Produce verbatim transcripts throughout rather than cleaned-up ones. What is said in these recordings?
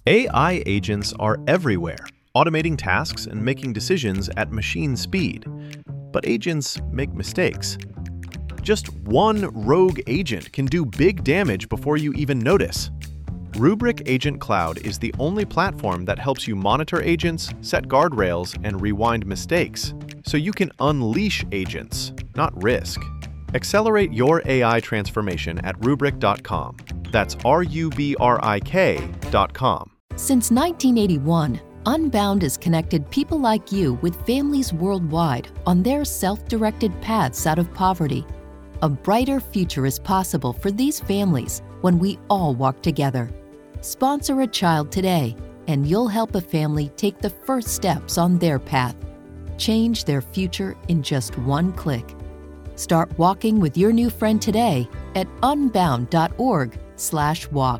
A I agents are everywhere, automating tasks and making decisions at machine speed. But agents make mistakes. Just one rogue agent can do big damage before you even notice. Rubrik Agent Cloud is the only platform that helps you monitor agents, set guardrails, and rewind mistakes, so you can unleash agents, not risk. Accelerate your A I transformation at rubrik dot com. That's R U B R I K dot com. Since nineteen eighty-one, Unbound has connected people like you with families worldwide on their self-directed paths out of poverty. A brighter future is possible for these families when we all walk together. Sponsor a child today, and you'll help a family take the first steps on their path. Change their future in just one click. Start walking with your new friend today at unbound dot org slash walk.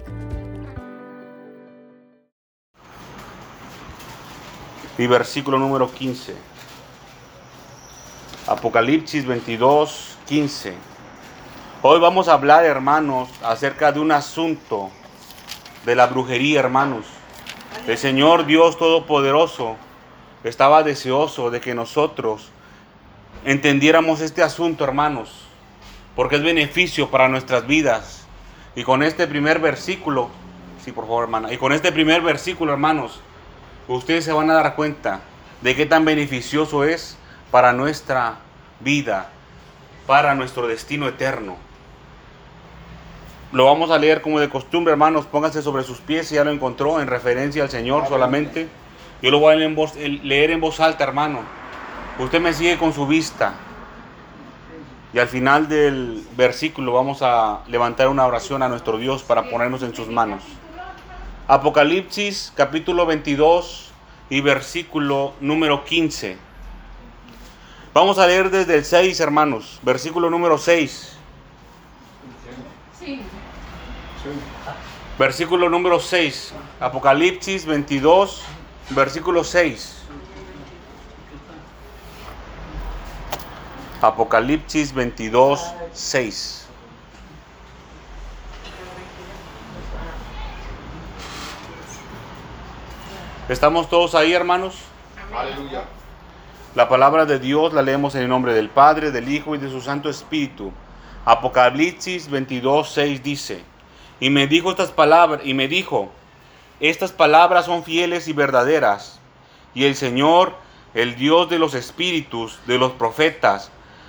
Y versículo número quince. Apocalipsis veintidós, quince. Hoy vamos a hablar, hermanos, acerca de un asunto de la brujería, hermanos. El Señor Dios Todopoderoso estaba deseoso de que nosotros entendiéramos este asunto, hermanos, porque es beneficio para nuestras vidas. Y con este primer versículo, sí, por favor, hermana, y con este primer versículo, hermanos, ustedes se van a dar cuenta de qué tan beneficioso es para nuestra vida, para nuestro destino eterno. Lo vamos a leer como de costumbre, hermanos. Pónganse sobre sus pies si ya lo encontró, en referencia al Señor solamente. Yo lo voy a leer en voz, leer en voz alta, hermano. Usted me sigue con su vista. Y al final del versículo vamos a levantar una oración a nuestro Dios para ponernos en sus manos. Apocalipsis capítulo veintidós y versículo número quince. Vamos a leer desde el seis, hermanos. Versículo número seis. Sí. Versículo número seis. Apocalipsis veintidós, versículo seis. Apocalipsis veintidós, seis. ¿Estamos todos ahí, hermanos? Aleluya. La palabra de Dios la leemos en el nombre del Padre, del Hijo y de su Santo Espíritu. Apocalipsis veintidós, seis dice: Y me dijo estas palabras, y me dijo, estas palabras son fieles y verdaderas. Y el Señor, el Dios de los espíritus de los profetas,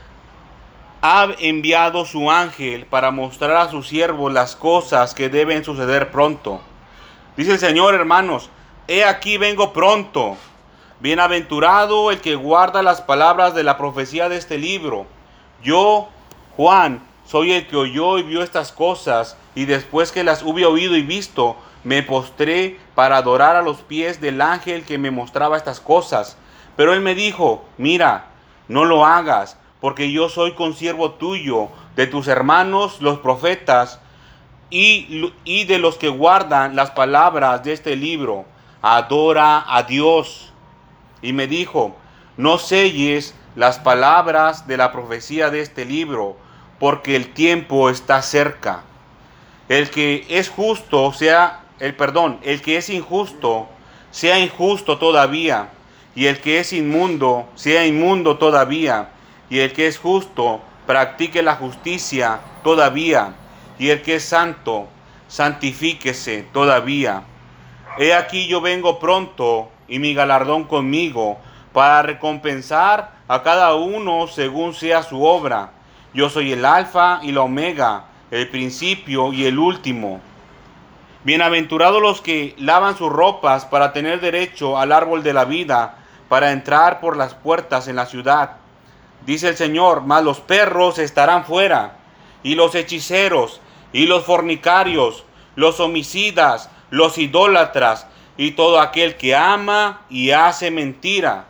ha enviado su ángel para mostrar a sus siervos las cosas que deben suceder pronto. Dice el Señor, hermanos: He aquí vengo pronto. Bienaventurado el que guarda las palabras de la profecía de este libro. Yo, Juan, soy el que oyó y vio estas cosas, y después que las hube oído y visto, me postré para adorar a los pies del ángel que me mostraba estas cosas. Pero él me dijo: Mira, no lo hagas, porque yo soy consiervo tuyo, de tus hermanos los profetas, y, y de los que guardan las palabras de este libro. Adora a Dios. Y me dijo: No selles las palabras de la profecía de este libro, porque el tiempo está cerca. El que es justo sea, el perdón, el que es injusto sea injusto todavía, y el que es inmundo sea inmundo todavía, y el que es justo practique la justicia todavía, y el que es santo santifíquese todavía. He aquí yo vengo pronto, y mi galardón conmigo, para recompensar a cada uno según sea su obra. Yo soy el Alfa y la Omega, el principio y el último. Bienaventurados los que lavan sus ropas para tener derecho al árbol de la vida, para entrar por las puertas en la ciudad. Dice el Señor: Mas los perros estarán fuera, y los hechiceros, y los fornicarios, los homicidas, los idólatras, y todo aquel que ama y hace mentira.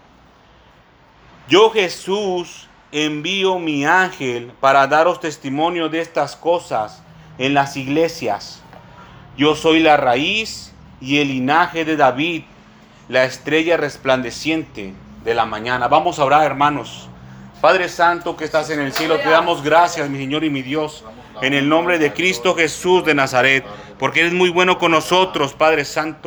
Yo, Jesús, envío mi ángel para daros testimonio de estas cosas en las iglesias. Yo soy la raíz y el linaje de David, la estrella resplandeciente de la mañana. Vamos a orar, hermanos. Padre Santo que estás en el cielo, te damos gracias, mi Señor y mi Dios, en el nombre de Cristo Jesús de Nazaret, porque eres muy bueno con nosotros, Padre Santo.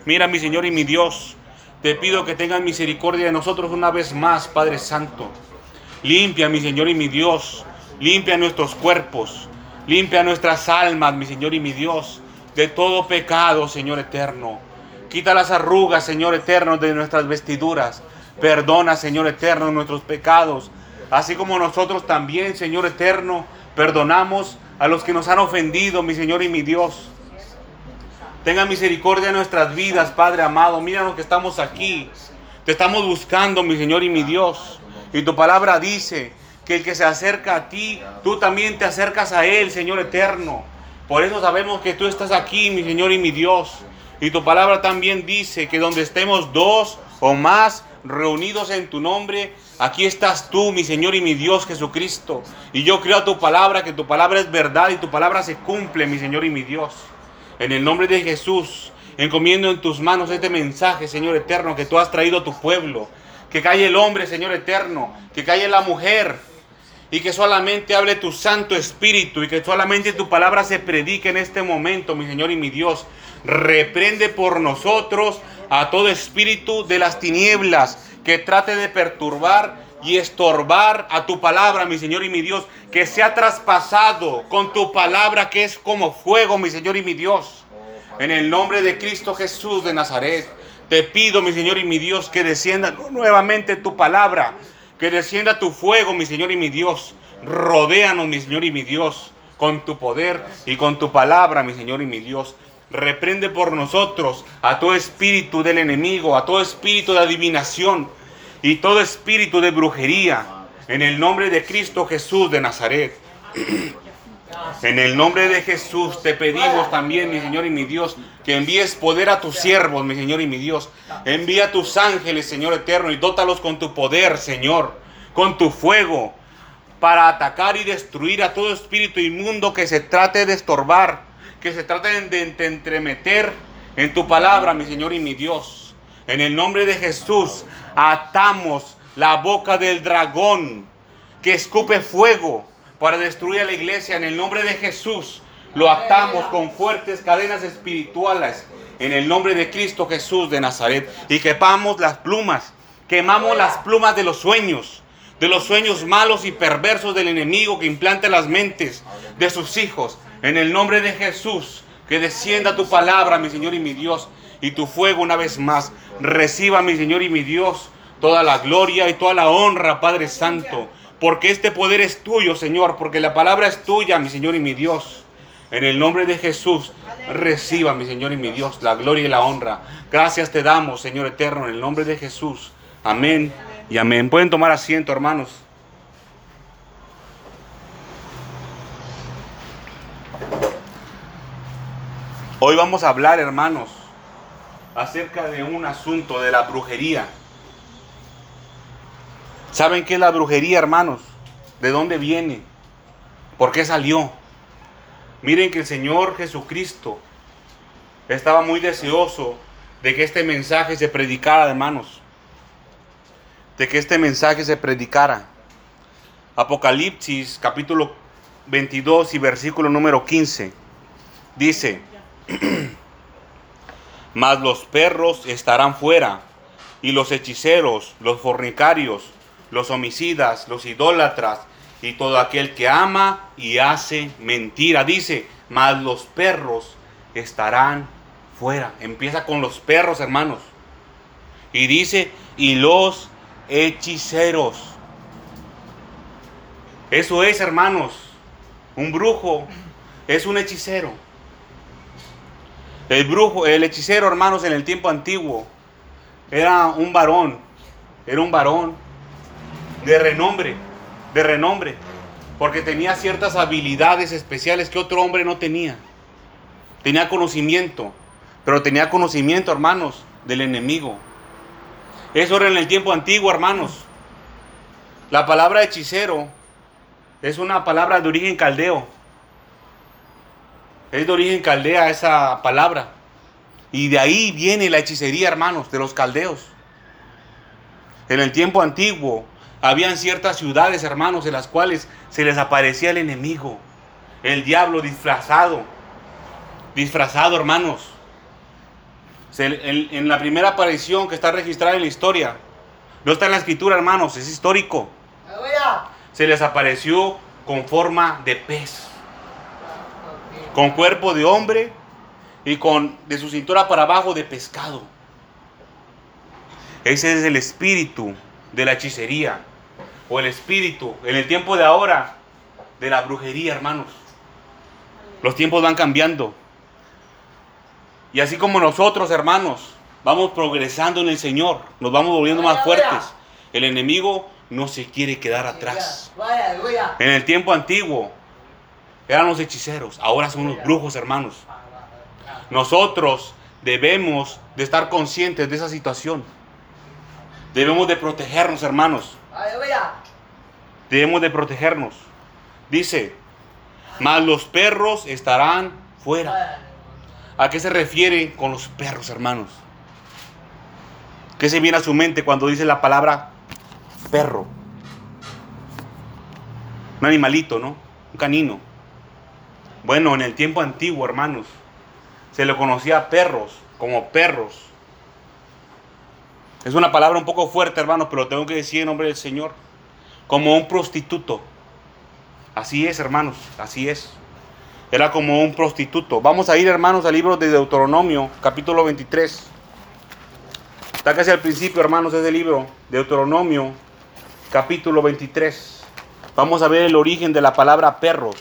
Mira, mi Señor y mi Dios, te pido que tengas misericordia de nosotros una vez más, Padre Santo. Limpia, mi Señor y mi Dios, limpia nuestros cuerpos, limpia nuestras almas, mi Señor y mi Dios, de todo pecado, Señor eterno. Quita las arrugas, Señor eterno, de nuestras vestiduras. Perdona, Señor eterno, nuestros pecados, así como nosotros también, Señor eterno, perdonamos a los que nos han ofendido, mi Señor y mi Dios. Tenga misericordia de nuestras vidas, Padre amado. Míranos que estamos aquí. Te estamos buscando, mi Señor y mi Dios. Y tu palabra dice que el que se acerca a ti, tú también te acercas a Él, Señor eterno. Por eso sabemos que tú estás aquí, mi Señor y mi Dios. Y tu palabra también dice que donde estemos dos o más reunidos en tu nombre, aquí estás tú, mi Señor y mi Dios Jesucristo. Y yo creo a tu palabra, que tu palabra es verdad y tu palabra se cumple, mi Señor y mi Dios. En el nombre de Jesús, encomiendo en tus manos este mensaje, Señor eterno, que tú has traído a tu pueblo. Que calle el hombre, Señor eterno, que calle la mujer, y que solamente hable tu Santo Espíritu, y que solamente tu palabra se predique en este momento, mi Señor y mi Dios. Reprende por nosotros a todo espíritu de las tinieblas que trate de perturbar y estorbar a tu palabra, mi Señor y mi Dios, que sea traspasado con tu palabra, que es como fuego, mi Señor y mi Dios. En el nombre de Cristo Jesús de Nazaret, te pido, mi Señor y mi Dios, que descienda nuevamente tu palabra, que descienda tu fuego, mi Señor y mi Dios. Rodéanos, mi Señor y mi Dios, con tu poder y con tu palabra, mi Señor y mi Dios. Reprende por nosotros a todo espíritu del enemigo, a todo espíritu de adivinación y todo espíritu de brujería, en el nombre de Cristo Jesús de Nazaret. En el nombre de Jesús te pedimos también, mi Señor y mi Dios, que envíes poder a tus siervos, mi Señor y mi Dios. Envía a tus ángeles, Señor eterno, y dótalos con tu poder, Señor, con tu fuego, para atacar y destruir a todo espíritu inmundo que se trate de estorbar, que se trate de, de entremeter en tu palabra, mi Señor y mi Dios. En el nombre de Jesús atamos la boca del dragón que escupe fuego para destruir a la iglesia. En el nombre de Jesús lo atamos con fuertes cadenas espirituales, en el nombre de Cristo Jesús de Nazaret. Y quemamos las plumas, quemamos las plumas de los sueños, de los sueños malos y perversos del enemigo que implanta en las mentes de sus hijos. En el nombre de Jesús, que descienda tu palabra, mi Señor y mi Dios, y tu fuego una vez más. Reciba, mi Señor y mi Dios, toda la gloria y toda la honra, Padre Santo, porque este poder es tuyo, Señor, porque la palabra es tuya, mi Señor y mi Dios. En el nombre de Jesús, reciba, mi Señor y mi Dios, la gloria y la honra. Gracias te damos, Señor eterno, en el nombre de Jesús. Amén y amén. Pueden tomar asiento, hermanos. Hoy vamos a hablar, hermanos, acerca de un asunto de la brujería. ¿Saben qué es la brujería, hermanos? ¿De dónde viene? ¿Por qué salió? Miren que el Señor Jesucristo estaba muy deseoso de que este mensaje se predicara, hermanos. De que este mensaje se predicara. Apocalipsis capítulo veintidós y versículo número quince. Dice: mas los perros estarán fuera, y los hechiceros, los fornicarios, los homicidas, los idólatras, y todo aquel que ama y hace mentira. Dice, mas los perros estarán fuera. Empieza con los perros, hermanos. Y dice, y los hechiceros. Eso es, hermanos. Un brujo es un hechicero. El brujo, el hechicero, hermanos, en el tiempo antiguo, era un varón. Era un varón de renombre. De renombre. Porque tenía ciertas habilidades especiales que otro hombre no tenía. Tenía conocimiento. Pero tenía conocimiento, hermanos, del enemigo. Eso era en el tiempo antiguo, hermanos. La palabra hechicero es una palabra de origen caldeo. Es de origen caldea esa palabra. Y de ahí viene la hechicería, hermanos, de los caldeos. En el tiempo antiguo habían ciertas ciudades, hermanos, en las cuales se les aparecía el enemigo. El diablo disfrazado. Disfrazado, hermanos. Se, en, en la primera aparición que está registrada en la historia, no está en la escritura, hermanos, es histórico. Se les apareció con forma de pez, con cuerpo de hombre y con de su cintura para abajo de pescado. Ese es el espíritu de la hechicería, o el espíritu en el tiempo de ahora de la brujería, hermanos. Los tiempos van cambiando. Y así como nosotros, hermanos, vamos progresando en el Señor, nos vamos volviendo más fuertes, el enemigo no se quiere quedar atrás. En el tiempo antiguo eran los hechiceros, ahora son los brujos, hermanos. Nosotros debemos de estar conscientes de esa situación. Debemos de protegernos, hermanos. Debemos de protegernos. Dice, mas los perros estarán fuera. ¿A qué se refiere con los perros, hermanos? ¿Qué se viene a su mente cuando dice la palabra perro? Un animalito, ¿no? Un canino. Bueno, en el tiempo antiguo, hermanos, se le conocía a perros como perros. Es una palabra un poco fuerte, hermanos, pero lo tengo que decir en nombre del Señor. Como un prostituto. Así es, hermanos, así es. Era como un prostituto. Vamos a ir, hermanos, al libro de Deuteronomio, capítulo veintitrés. Está casi al principio, hermanos, ese libro, Deuteronomio, capítulo veintitrés. Vamos a ver el origen de la palabra perros.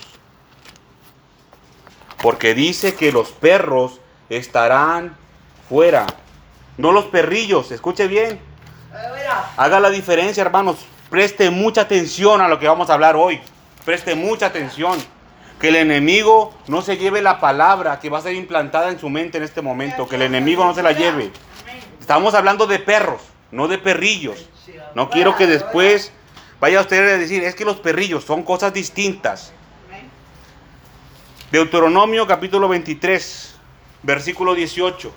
Porque dice que los perros estarán fuera. No los perrillos, escuche bien. Haga la diferencia, hermanos. Preste mucha atención a lo que vamos a hablar hoy. Preste mucha atención. Que el enemigo no se lleve la palabra que va a ser implantada en su mente en este momento. Que el enemigo no se la lleve. Estamos hablando de perros, no de perrillos. No quiero que después vaya usted a decir, es que los perrillos son cosas distintas. Deuteronomio capítulo veintitrés, versículo dieciocho.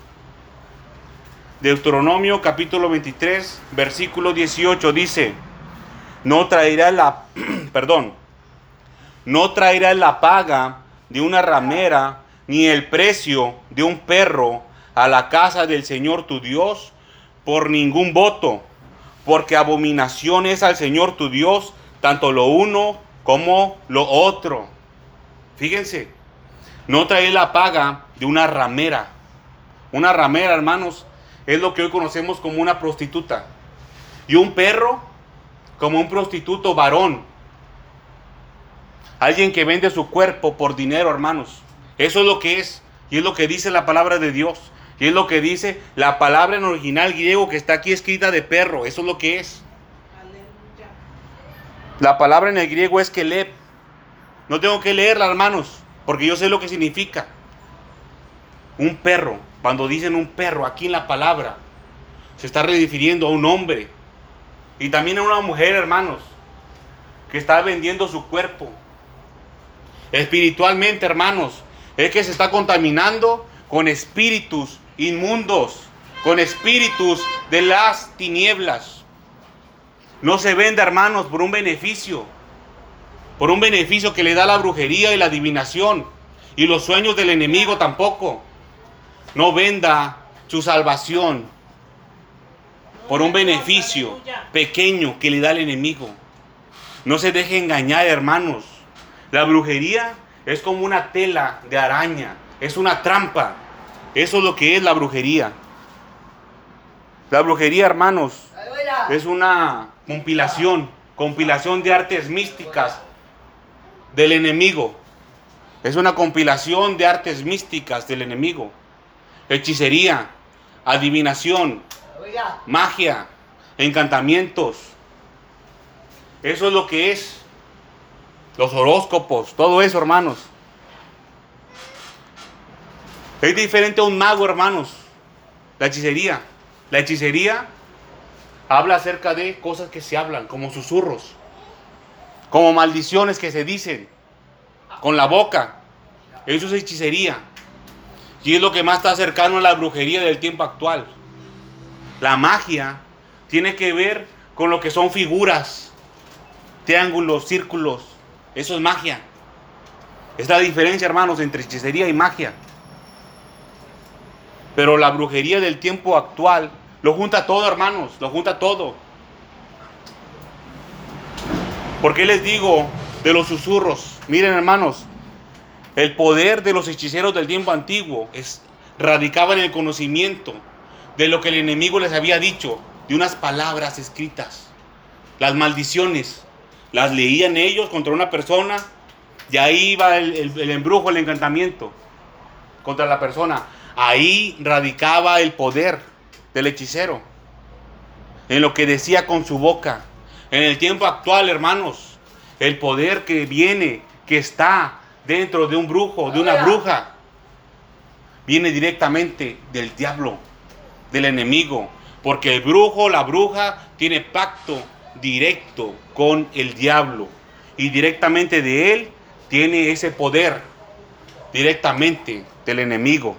Deuteronomio capítulo veintitrés, versículo dieciocho dice, no traerá la, perdón, no traerá la paga de una ramera, ni el precio de un perro a la casa del Señor tu Dios por ningún voto, porque abominación es al Señor tu Dios, tanto lo uno como lo otro. Fíjense, no traerá la paga de una ramera. Una ramera, hermanos, es lo que hoy conocemos como una prostituta. Y un perro, como un prostituto varón. Alguien que vende su cuerpo por dinero, hermanos. Eso es lo que es. Y es lo que dice la palabra de Dios. Y es lo que dice la palabra en original griego que está aquí escrita de perro. Eso es lo que es. Aleluya. La palabra en el griego es kelep. No tengo que leerla, hermanos, porque yo sé lo que significa. Un perro. Cuando dicen un perro aquí en la palabra, se está refiriendo a un hombre. Y también a una mujer, hermanos, que está vendiendo su cuerpo. Espiritualmente, hermanos, es que se está contaminando con espíritus inmundos, con espíritus de las tinieblas. No se vende, hermanos, por un beneficio, por un beneficio que le da la brujería y la adivinación, y los sueños del enemigo tampoco. No venda su salvación por un beneficio pequeño que le da el enemigo. No se deje engañar, hermanos. La brujería es como una tela de araña, es una trampa. Eso es lo que es la brujería. La brujería, hermanos, es una compilación, compilación de artes místicas del enemigo. Es una compilación de artes místicas del enemigo. Hechicería, adivinación, magia, encantamientos. Eso es lo que es. Los horóscopos, todo eso, hermanos. Es diferente a un mago, hermanos. La hechicería. La hechicería habla acerca de cosas que se hablan, como susurros, como maldiciones que se dicen con la boca. Eso es hechicería. Y es lo que más está cercano a la brujería del tiempo actual. La magia tiene que ver con lo que son figuras, triángulos, círculos. Eso es magia. Es la diferencia, hermanos, entre hechicería y magia. Pero la brujería del tiempo actual lo junta todo, hermanos, lo junta todo. ¿Por qué les digo de los susurros? Miren, hermanos, el poder de los hechiceros del tiempo antiguo es, radicaba en el conocimiento de lo que el enemigo les había dicho, de unas palabras escritas. Las maldiciones las leían ellos contra una persona y ahí iba el, el, el embrujo, el encantamiento contra la persona. Ahí radicaba el poder del hechicero, en lo que decía con su boca. En el tiempo actual, hermanos, el poder que viene, que está dentro de un brujo, de una bruja, viene directamente del diablo, del enemigo, porque el brujo, la bruja, tiene pacto directo con el diablo y directamente de él tiene ese poder, directamente del enemigo.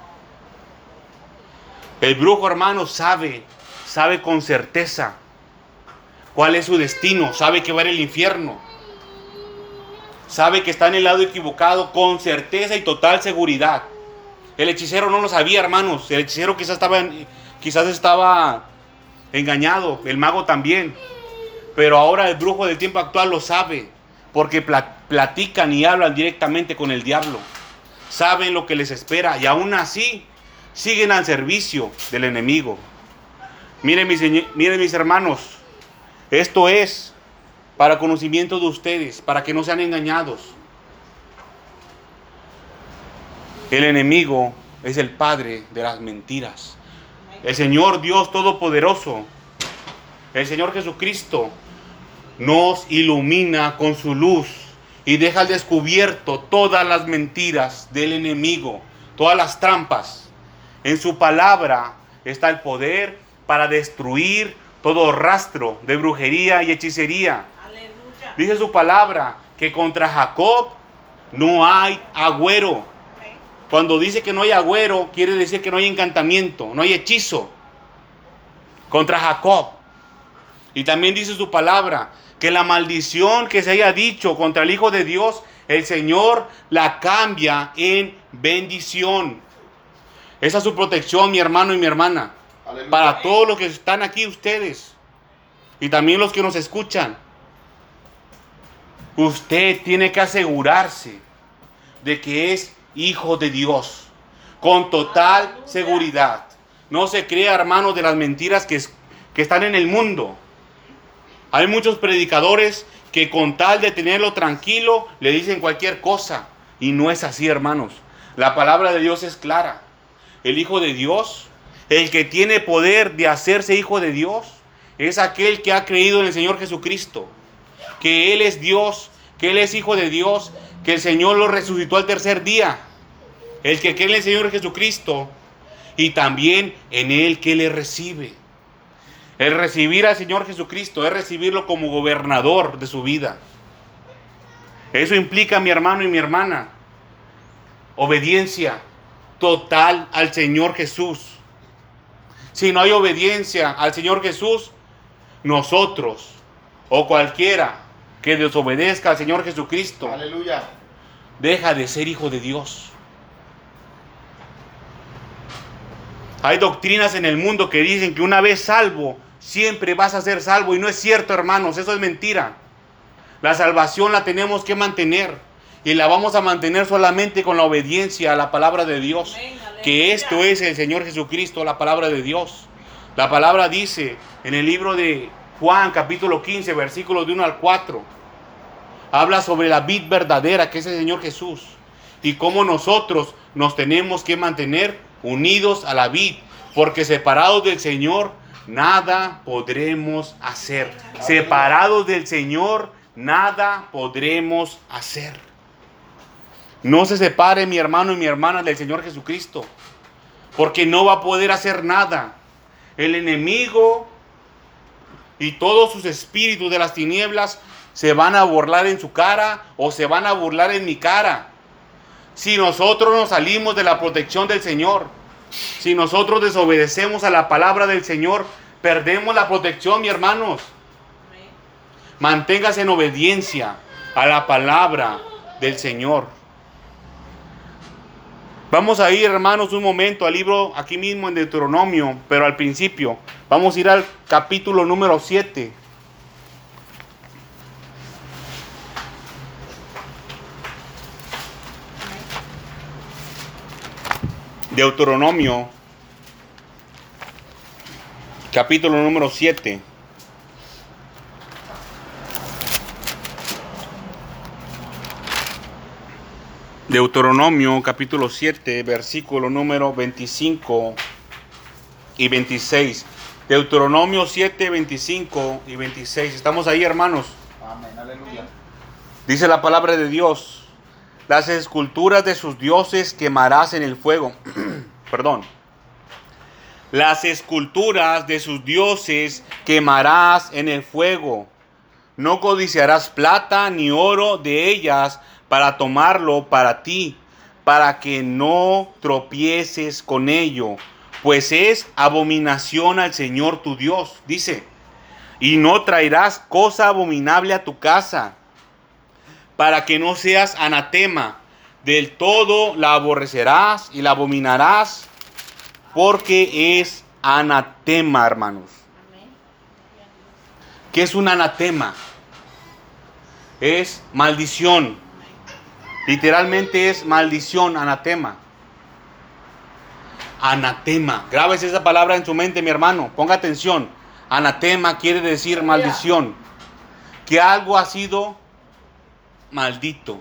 El brujo, hermano, sabe, sabe con certeza cuál es su destino, sabe que va a ir al infierno, sabe que está en el lado equivocado con certeza y total seguridad. El hechicero no lo sabía, hermanos. El hechicero quizás estaba, quizás estaba engañado, el mago también. Pero ahora el brujo del tiempo actual lo sabe, porque platican y hablan directamente con el diablo. Saben lo que les espera y aún así siguen al servicio del enemigo. Miren mis, miren mis hermanos, esto es para conocimiento de ustedes, para que no sean engañados. El enemigo es el padre de las mentiras. El Señor Dios Todopoderoso, el Señor Jesucristo, nos ilumina con su luz y deja al descubierto todas las mentiras del enemigo, todas las trampas. En su palabra está el poder para destruir todo rastro de brujería y hechicería. Aleluya. Dice su palabra que contra Jacob no hay agüero. Cuando dice que no hay agüero, quiere decir que no hay encantamiento, no hay hechizo contra Jacob. Y también dice su palabra que la maldición que se haya dicho contra el Hijo de Dios, el Señor la cambia en bendición. Esa es su protección, mi hermano y mi hermana. Aleluya. Para todos los que están aquí, ustedes, y también los que nos escuchan. Usted tiene que asegurarse de que es hijo de Dios, con total Aleluya. Seguridad. No se crea, hermanos, de las mentiras que, que están en el mundo. Hay muchos predicadores que con tal de tenerlo tranquilo, le dicen cualquier cosa. Y no es así, hermanos. La palabra de Dios es clara. El Hijo de Dios, el que tiene poder de hacerse hijo de Dios, es aquel que ha creído en el Señor Jesucristo. Que Él es Dios, que Él es Hijo de Dios, que el Señor lo resucitó al tercer día. El que cree en el Señor Jesucristo y también en Él que le recibe. El recibir al Señor Jesucristo es recibirlo como gobernador de su vida. Eso implica, mi hermano y mi hermana, obediencia total al Señor Jesús. Si no hay obediencia al Señor Jesús, nosotros o cualquiera que desobedezca al Señor Jesucristo, aleluya, deja de ser hijo de Dios. Hay doctrinas en el mundo que dicen que una vez salvo, siempre vas a ser salvo. Y no es cierto, hermanos, eso es mentira. La salvación la tenemos que mantener. Y la vamos a mantener solamente con la obediencia a la palabra de Dios. Amén, que esto es el Señor Jesucristo, la palabra de Dios. La palabra dice en el libro de Juan, capítulo quince, versículos de uno al cuatro. Habla sobre la vid verdadera, que es el Señor Jesús. Y cómo nosotros nos tenemos que mantener unidos a la vid. Porque separados del Señor, nada podremos hacer. Separados del Señor, nada podremos hacer. No se separe, mi hermano y mi hermana, del Señor Jesucristo, porque no va a poder hacer nada. El enemigo y todos sus espíritus de las tinieblas se van a burlar en su cara o se van a burlar en mi cara. Si nosotros nos salimos de la protección del Señor, si nosotros desobedecemos a la palabra del Señor, perdemos la protección, mi hermanos. Manténgase en obediencia a la palabra del Señor. Vamos a ir, hermanos, un momento al libro, aquí mismo en Deuteronomio, pero al principio. Vamos a ir al capítulo número siete. Deuteronomio, capítulo número siete. Deuteronomio capítulo siete, versículo número veinticinco y veintiséis. Deuteronomio siete, veinticinco y veintiséis. ¿Estamos ahí, hermanos? Amén, aleluya. Dice la palabra de Dios: las esculturas de sus dioses quemarás en el fuego. Perdón. Las esculturas de sus dioses quemarás en el fuego. No codiciarás plata ni oro de ellas para tomarlo para ti, para que no tropieces con ello, pues es abominación al Señor tu Dios. Dice, y no traerás cosa abominable a tu casa, para que no seas anatema. Del todo la aborrecerás y la abominarás, porque es anatema, hermanos. ¿Qué es un anatema? Es maldición. Literalmente es maldición, anatema. Anatema. Grábese esa palabra en su mente, mi hermano. Ponga atención. Anatema quiere decir maldición. Que algo ha sido maldito.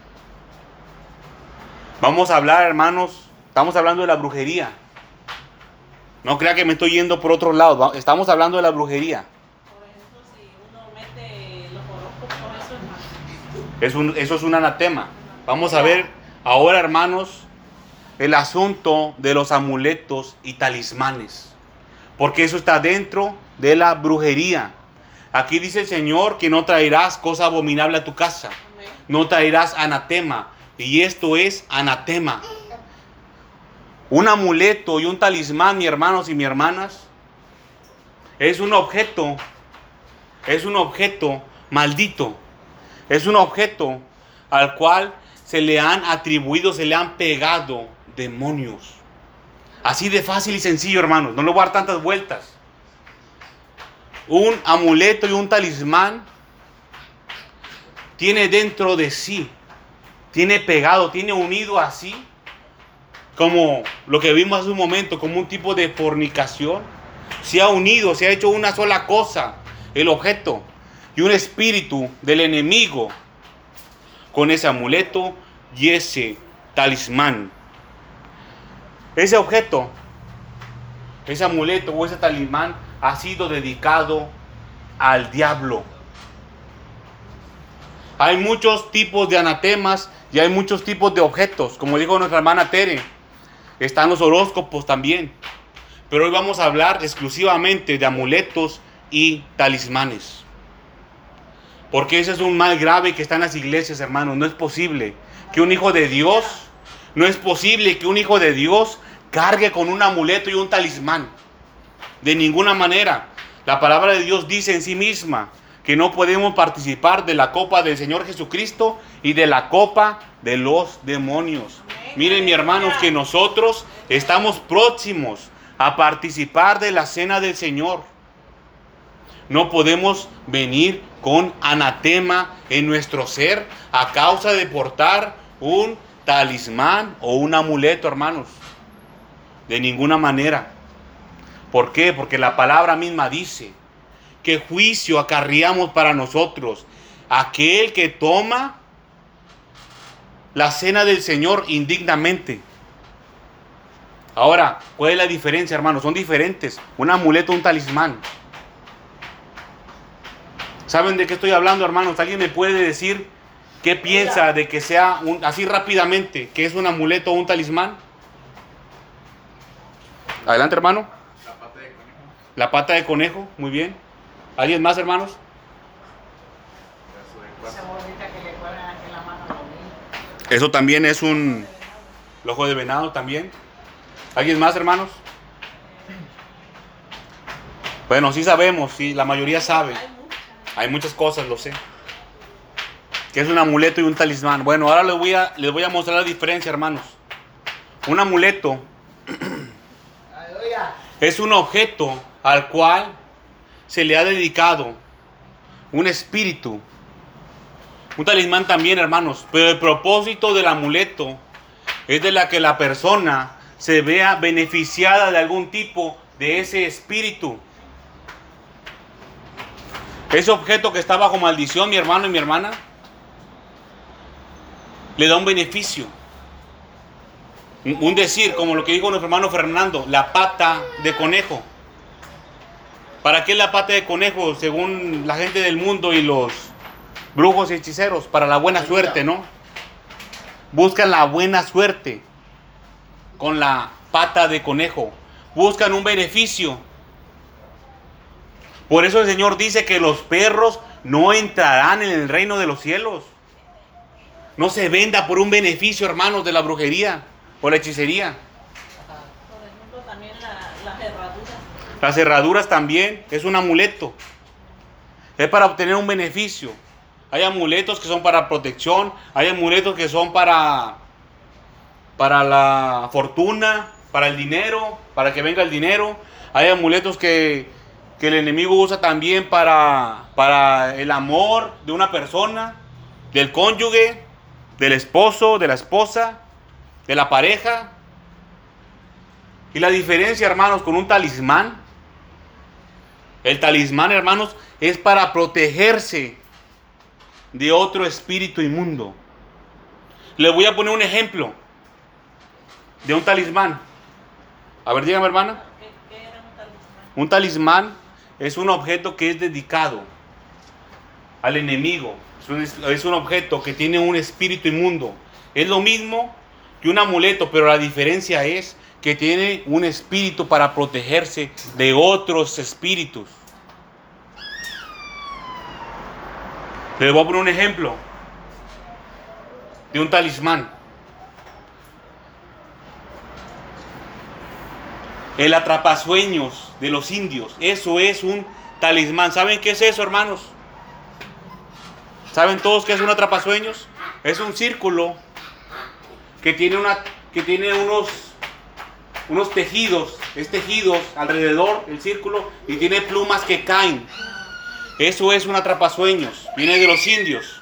Vamos a hablar, hermanos. Estamos hablando de la brujería. No crea que me estoy yendo por otro lado. Estamos hablando de la brujería. Por ejemplo, si uno mete los horóscopos, eso es malo. Es un, eso es un anatema. Vamos a ver ahora, hermanos, el asunto de los amuletos y talismanes. Porque eso está dentro de la brujería. Aquí dice el Señor que no traerás cosa abominable a tu casa. No traerás anatema. Y esto es anatema. Un amuleto y un talismán, mis hermanos y mis hermanas, es un objeto. Es un objeto maldito. Es un objeto al cual se le han atribuido, se le han pegado demonios. Así de fácil y sencillo, hermanos. No le voy a dar tantas vueltas. Un amuleto y un talismán tiene dentro de sí, tiene pegado, tiene unido así, como lo que vimos hace un momento, como un tipo de fornicación. Se ha unido, se ha hecho una sola cosa, el objeto y un espíritu del enemigo con ese amuleto y ese talismán. Ese objeto, ese amuleto o ese talismán ha sido dedicado al diablo. Hay muchos tipos de anatemas y hay muchos tipos de objetos. Como dijo nuestra hermana Tere, están los horóscopos también. Pero hoy vamos a hablar exclusivamente de amuletos y talismanes. Porque ese es un mal grave que está en las iglesias, hermanos. No es posible que un hijo de Dios, no es posible que un hijo de Dios cargue con un amuleto y un talismán. De ninguna manera. La palabra de Dios dice en sí misma que no podemos participar de la copa del Señor Jesucristo y de la copa de los demonios. Miren, mis hermanos, que nosotros estamos próximos a participar de la cena del Señor. No podemos venir con anatema en nuestro ser a causa de portar un talismán o un amuleto, hermanos. De ninguna manera. ¿Por qué? Porque la palabra misma dice que juicio acarreamos para nosotros aquel que toma la cena del Señor indignamente. Ahora, ¿cuál es la diferencia, hermanos? Son diferentes. Un amuleto, un talismán. ¿Saben de qué estoy hablando, hermanos? ¿Alguien me puede decir qué piensa de que sea un, así rápidamente, que es un amuleto o un talismán? Adelante, hermano. La pata de conejo. La pata de conejo, muy bien. ¿Alguien más, hermanos? Esa bolita que le cuelgan aquí en la mano a los niños. Eso también es un el ojo de venado también. ¿Alguien más, hermanos? Bueno, sí sabemos, sí, la mayoría sabe. Hay muchas. Hay muchas cosas, lo sé. ¿Qué es un amuleto y un talismán? Bueno, ahora les voy a, les voy a mostrar la diferencia, hermanos. Un amuleto es un objeto al cual se le ha dedicado un espíritu. Un talismán también, hermanos. Pero el propósito del amuleto es de la que la persona se vea beneficiada de algún tipo de ese espíritu. Ese objeto que está bajo maldición, mi hermano y mi hermana, le da un beneficio. Un decir, como lo que dijo nuestro hermano Fernando, la pata de conejo. ¿Para qué la pata de conejo, según la gente del mundo y los brujos y hechiceros? Para la buena suerte, ¿no? Buscan la buena suerte con la pata de conejo. Buscan un beneficio. Por eso el Señor dice que los perros no entrarán en el reino de los cielos. No se venda por un beneficio, hermanos, de la brujería o la hechicería. Por ejemplo, también la- las herraduras. Las herraduras también es un amuleto. Es para obtener un beneficio. Hay amuletos que son para protección. Hay amuletos que son para, para la fortuna, para el dinero, para que venga el dinero. Hay amuletos que, que el enemigo usa también para, para el amor de una persona, del cónyuge, del esposo, de la esposa, de la pareja. Y la diferencia, hermanos, con un talismán. El talismán, hermanos, es para protegerse de otro espíritu inmundo. Les voy a poner un ejemplo de un talismán. A ver, dígame, hermana. ¿Qué, qué era un talismán? Un talismán es un objeto que es dedicado al enemigo. Es un, es un objeto que tiene un espíritu inmundo. Es lo mismo que un amuleto, pero la diferencia es que tiene un espíritu para protegerse de otros espíritus. Les voy a poner un ejemplo de un talismán. El atrapasueños de los indios. Eso es un talismán. ¿Saben qué es eso, hermanos? ¿Saben todos qué es un atrapasueños? Es un círculo que tiene, una, que tiene unos, unos tejidos. Es tejidos alrededor del círculo y tiene plumas que caen. Eso es un atrapasueños. Viene de los indios.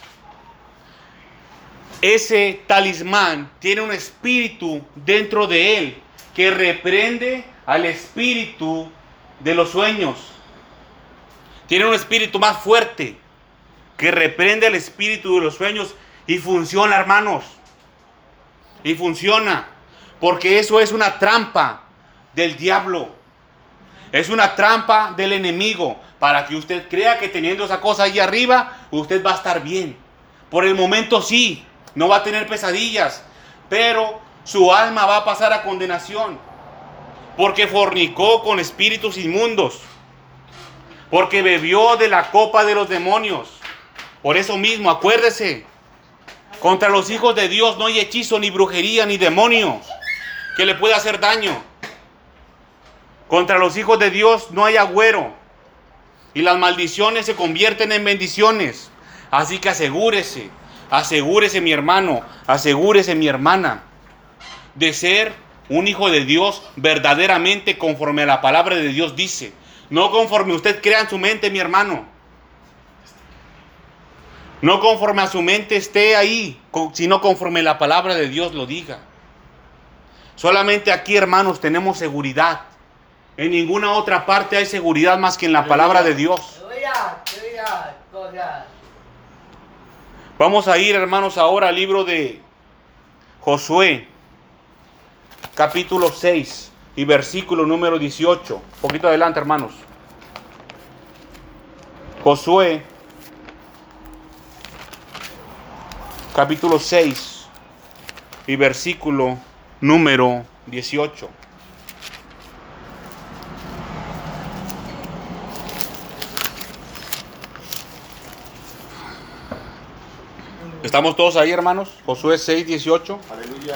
Ese talismán tiene un espíritu dentro de él que reprende al espíritu de los sueños. Tiene un espíritu más fuerte que reprende al espíritu de los sueños y funciona, hermanos. Y funciona porque eso es una trampa del diablo. Es una trampa del enemigo para que usted crea que teniendo esa cosa ahí arriba usted va a estar bien. Por el momento sí, no va a tener pesadillas, pero su alma va a pasar a condenación porque fornicó con espíritus inmundos, porque bebió de la copa de los demonios. Por eso mismo, acuérdese, contra los hijos de Dios no hay hechizo, ni brujería, ni demonio que le pueda hacer daño. Contra los hijos de Dios no hay agüero, y las maldiciones se convierten en bendiciones. Así que asegúrese, asegúrese mi hermano, asegúrese mi hermana, de ser un hijo de Dios verdaderamente conforme a la palabra de Dios dice. No conforme usted crea en su mente, mi hermano. No conforme a su mente esté ahí, sino conforme la palabra de Dios lo diga. Solamente aquí, hermanos, tenemos seguridad. En ninguna otra parte hay seguridad más que en la palabra de Dios. Vamos a ir, hermanos, ahora al libro de Josué, capítulo seis y versículo número dieciocho. Un poquito adelante, hermanos. Josué, capítulo seis y versículo número dieciocho. ¿Estamos todos ahí, hermanos? Josué seis, dieciocho. Aleluya.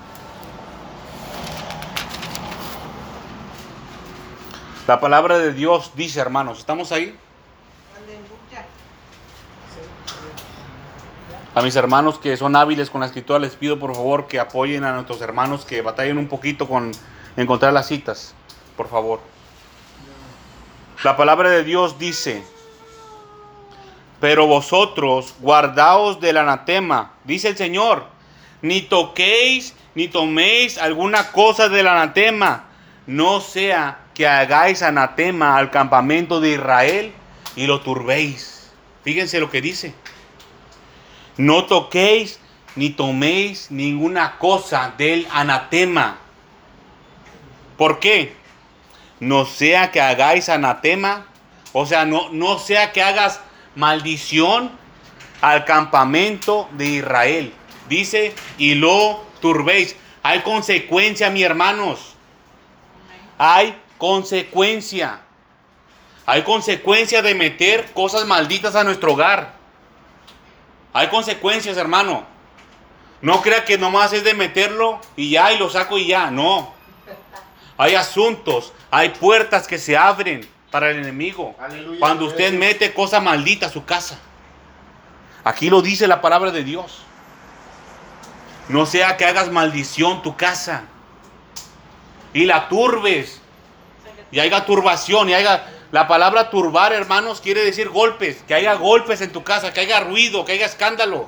La palabra de Dios dice, hermanos, ¿estamos ahí? A mis hermanos que son hábiles con la escritura, les pido por favor que apoyen a nuestros hermanos que batallen un poquito con encontrar las citas, por favor. La palabra de Dios dice: pero vosotros guardaos del anatema, dice el Señor, ni toquéis ni toméis alguna cosa del anatema, no sea que hagáis anatema al campamento de Israel y lo turbéis. Fíjense lo que dice. No toquéis ni toméis ninguna cosa del anatema. ¿Por qué? No sea que hagáis anatema, o sea, no, no sea que hagas maldición al campamento de Israel. Dice, y lo turbéis. Hay consecuencia, mis hermanos. Hay consecuencia. Hay consecuencia de meter cosas malditas a nuestro hogar. Hay consecuencias, hermano. No crea que nomás es de meterlo y ya, y lo saco y ya. No. Hay asuntos, hay puertas que se abren para el enemigo. Aleluya. Cuando usted mete cosa maldita a su casa. Aquí lo dice la palabra de Dios. No sea que hagas maldición tu casa y la turbes, y haya turbación, y haya... La palabra turbar, hermanos, quiere decir golpes. Que haya golpes en tu casa, que haya ruido, que haya escándalo,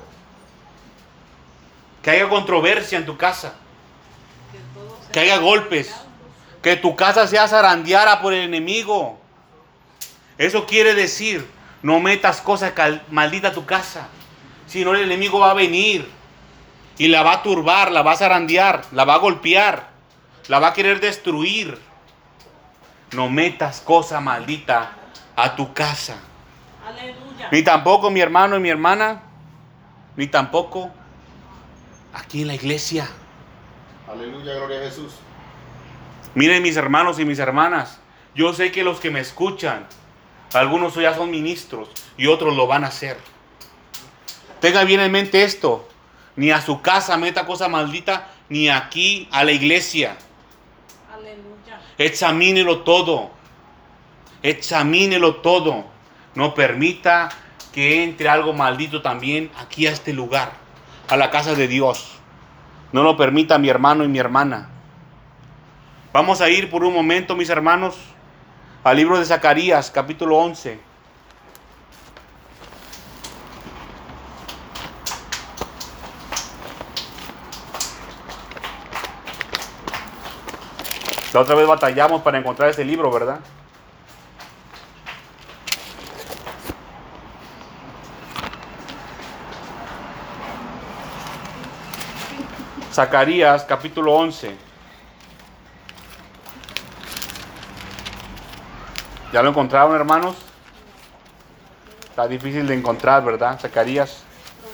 que haya controversia en tu casa, que haya golpes, que tu casa sea zarandeada por el enemigo. Eso quiere decir, no metas cosas malditas a tu casa, si no el enemigo va a venir y la va a turbar, la va a zarandear, la va a golpear, la va a querer destruir. No metas cosa maldita a tu casa. Aleluya. Ni tampoco, mi hermano y mi hermana, ni tampoco aquí en la iglesia. Aleluya, gloria a Jesús. Miren, mis hermanos y mis hermanas, yo sé que los que me escuchan, algunos ya son ministros y otros lo van a hacer. Tenga bien en mente esto: ni a su casa meta cosa maldita, ni aquí a la iglesia. Examínelo todo. Examínelo todo. No permita que entre algo maldito también aquí a este lugar, a la casa de Dios. No lo permita, mi hermano y mi hermana. Vamos a ir por un momento, mis hermanos, al libro de Zacarías, capítulo once. La otra vez batallamos para encontrar ese libro, ¿verdad? Zacarías, capítulo once. ¿Ya lo encontraron, hermanos? Está difícil de encontrar, ¿verdad? Zacarías.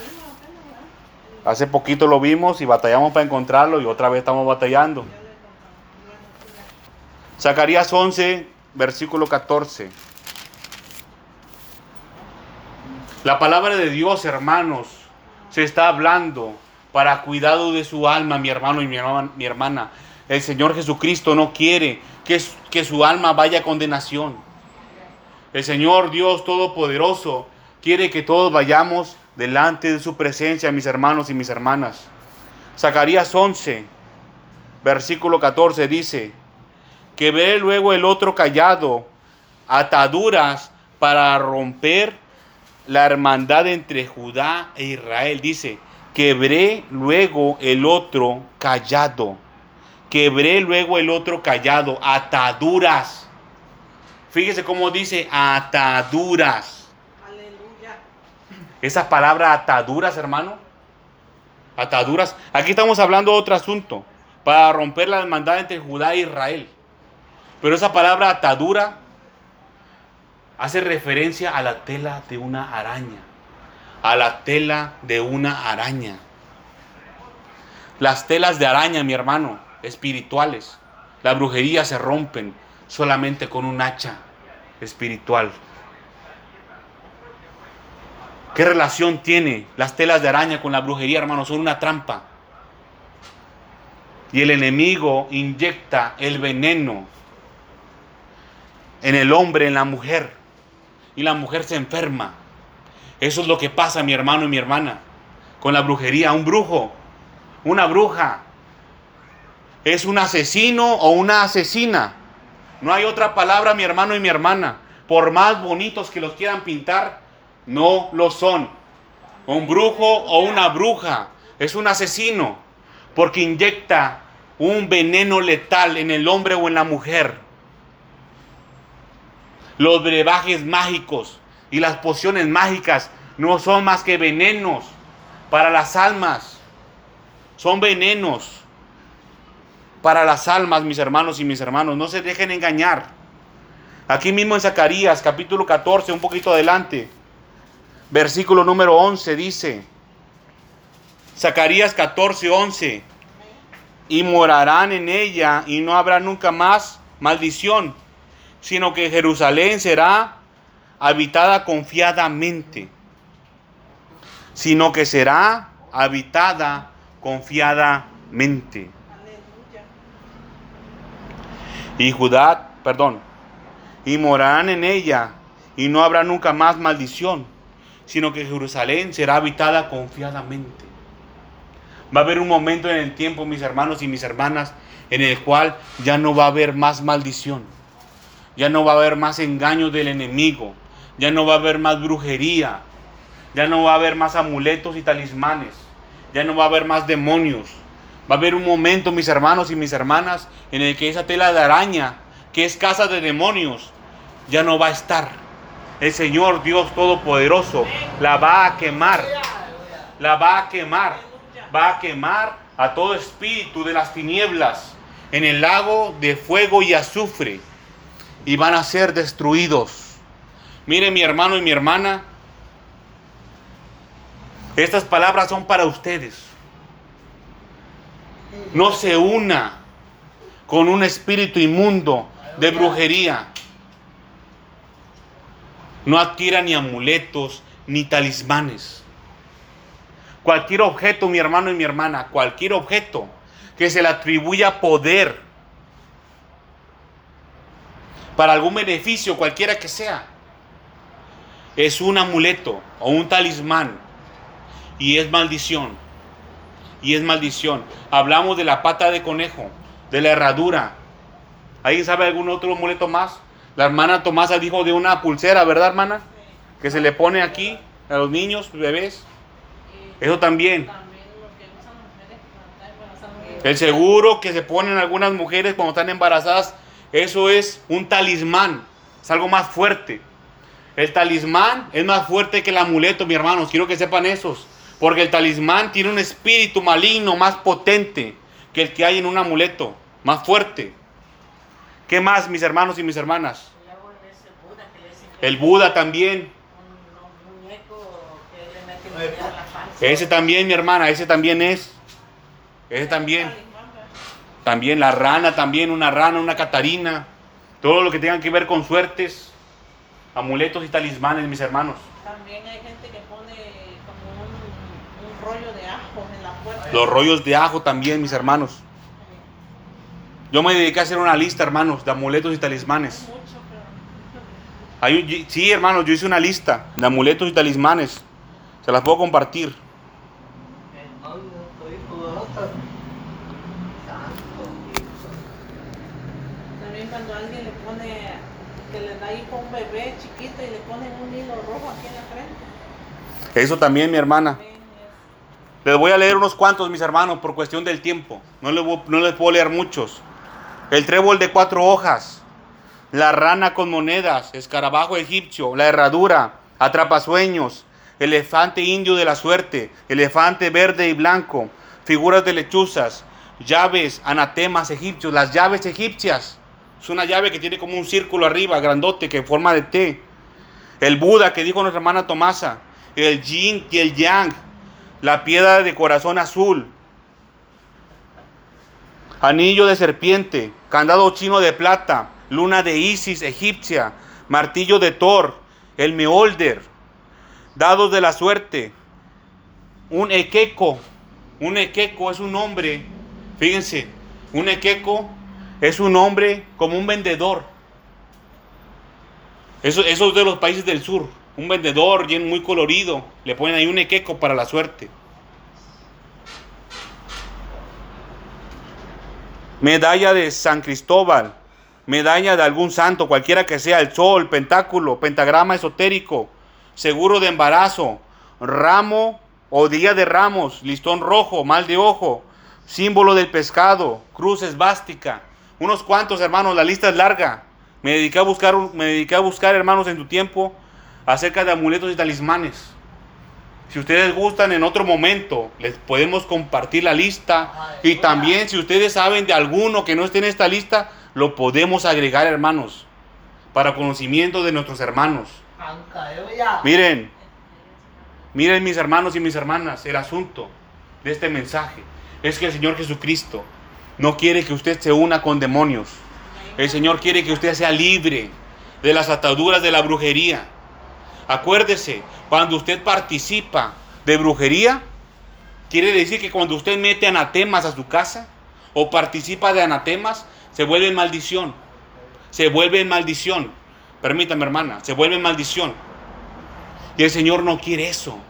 Hace poquito lo vimos y batallamos para encontrarlo y otra vez estamos batallando. Zacarías once, versículo catorce. La palabra de Dios, hermanos, se está hablando para cuidado de su alma, mi hermano y mi hermana. Mi hermana. El Señor Jesucristo no quiere que, que su alma vaya a condenación. El Señor Dios Todopoderoso quiere que todos vayamos delante de su presencia, mis hermanos y mis hermanas. Zacarías once, versículo catorce dice: que ve luego el otro callado, ataduras para romper la hermandad entre Judá e Israel. Dice, quebré luego el otro callado. Quebré luego el otro callado, ataduras. Fíjese cómo dice, ataduras. Aleluya. Esa palabra ataduras, hermano. Ataduras. Aquí estamos hablando de otro asunto. Para romper la hermandad entre Judá e Israel. Pero esa palabra atadura hace referencia a la tela de una araña. A la tela de una araña. Las telas de araña, mi hermano, espirituales. La brujería se rompen solamente con un hacha espiritual. ¿Qué relación tiene las telas de araña con la brujería, hermano? Son una trampa. Y el enemigo inyecta el veneno en el hombre, en la mujer, y la mujer se enferma. Eso es lo que pasa, mi hermano y mi hermana. con la brujería. Un brujo, una bruja, es un asesino o una asesina. No hay otra palabra, mi hermano y mi hermana. Por más bonitos que los quieran pintar, no lo son. Un brujo o una bruja es un asesino porque inyecta un veneno letal en el hombre o en la mujer. Los brebajes mágicos y las pociones mágicas no son más que venenos para las almas. Son venenos para las almas, mis hermanos y mis hermanos. No se dejen engañar. Aquí mismo en Zacarías, capítulo catorce, un poquito adelante, versículo número once, dice, Zacarías catorce, once, y morarán en ella y no habrá nunca más maldición, sino que Jerusalén será habitada confiadamente, sino que será habitada confiadamente. Aleluya. Y Judá, perdón, y morarán en ella y no habrá nunca más maldición, sino que Jerusalén será habitada confiadamente. Va a haber un momento en el tiempo, mis hermanos y mis hermanas, en el cual ya no va a haber más maldición, ya no va a haber más engaño del enemigo, ya no va a haber más brujería, ya no va a haber más amuletos y talismanes, ya no va a haber más demonios. Va a haber un momento, mis hermanos y mis hermanas, en el que esa tela de araña, que es casa de demonios, ya no va a estar. El Señor Dios Todopoderoso la va a quemar, la va a quemar. Va a quemar a todo espíritu de las tinieblas en el lago de fuego y azufre, y van a ser destruidos. Mire, mi hermano y mi hermana, estas palabras son para ustedes. No se una con un espíritu inmundo de brujería. No adquiera ni amuletos ni talismanes. Cualquier objeto, mi hermano y mi hermana, cualquier objeto que se le atribuya poder para algún beneficio, cualquiera que sea, es un amuleto o un talismán, y es maldición. Y es maldición. Hablamos de la pata de conejo, de la herradura. ¿Alguien sabe algún otro amuleto más? La hermana Tomasa dijo de una pulsera, ¿verdad, hermana? Que se le pone aquí a los niños, bebés. Eso también. También lo que usan las mujeres cuando están embarazadas. El seguro que se ponen algunas mujeres cuando están embarazadas, eso es un talismán. Es algo más fuerte. El talismán es más fuerte que el amuleto, mi hermanos. Quiero que sepan esos. Porque el talismán tiene un espíritu maligno más potente que el que hay en un amuleto. Más fuerte. ¿Qué más, mis hermanos y mis hermanas? Luego ese Buda que le dicen que El Buda también. un, un muñeco que le meten en la panza. Ese también, mi hermana. Ese también es. Ese también. También la rana, también una rana, una catarina. Todo lo que tenga que ver con suertes, amuletos y talismanes, mis hermanos. También hay gente que pone como un, un rollo de ajo en la puerta. Los rollos de ajo también, mis hermanos. Yo me dediqué a hacer una lista, hermanos, de amuletos y talismanes. Mucho, pero Hay un- sí, hermanos, yo hice una lista de amuletos y talismanes. Se las puedo compartir. también cuando alguien le pone, que le da hijo a un bebé chiquito y le ponen un hilo rojo aquí en la frente. Eso también, mi hermana. También es- Les voy a leer unos cuantos, mis hermanos, por cuestión del tiempo. No les, voy- no les puedo leer muchos. El trébol de cuatro hojas, la rana con monedas, escarabajo egipcio, la herradura, atrapasueños, elefante indio de la suerte, elefante verde y blanco, figuras de lechuzas, llaves, anatemas egipcios, las llaves egipcias. Es una llave que tiene como un círculo arriba, grandote, que en forma de T. El Buda, que dijo nuestra hermana Tomasa, el yin y el yang, la piedra de corazón azul, anillo de serpiente, candado chino de plata, luna de Isis egipcia, martillo de Thor, el meolder, dados de la suerte, un equeco. Un equeco es un hombre, fíjense, un equeco es un hombre como un vendedor. Eso, eso es de los países del sur. Un vendedor bien muy colorido. Le ponen ahí un equeco para la suerte. medalla de San Cristóbal, medalla de algún santo, cualquiera que sea, el sol, pentáculo, pentagrama esotérico, seguro de embarazo, ramo o día de ramos, listón rojo, mal de ojo, símbolo del pescado, cruz esvástica, unos cuantos, hermanos, la lista es larga. Me dediqué a buscar, me dediqué a buscar, hermanos, en tu tiempo, acerca de amuletos y talismanes. Si ustedes gustan, en otro momento les podemos compartir la lista. Y también, si ustedes saben de alguno que no esté en esta lista, lo podemos agregar, hermanos, para conocimiento de nuestros hermanos. Miren, miren mis hermanos y mis hermanas, el asunto de este mensaje es que el Señor Jesucristo no quiere que usted se una con demonios. El Señor quiere que usted sea libre de las ataduras de la brujería. Acuérdese, cuando usted participa de brujería, quiere decir que cuando usted mete anatemas a su casa o participa de anatemas, se vuelve en maldición. Se vuelve en maldición. Permítame, hermana, se vuelve en maldición. Y el Señor no quiere eso.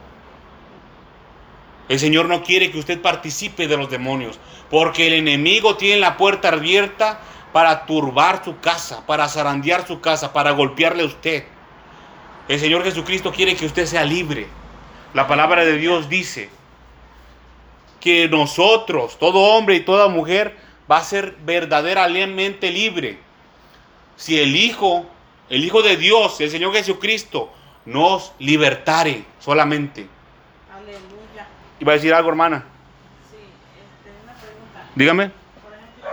El Señor no quiere que usted participe de los demonios, porque el enemigo tiene la puerta abierta para turbar su casa, para zarandear su casa, para golpearle a usted. El Señor Jesucristo quiere que usted sea libre. La palabra de Dios dice que nosotros, todo hombre y toda mujer, va a ser verdaderamente libre si el Hijo, el Hijo de Dios, el Señor Jesucristo, nos libertare solamente. Aleluya. ¿Iba a decir algo, hermana? Sí, este, una pregunta. Dígame. Por ejemplo,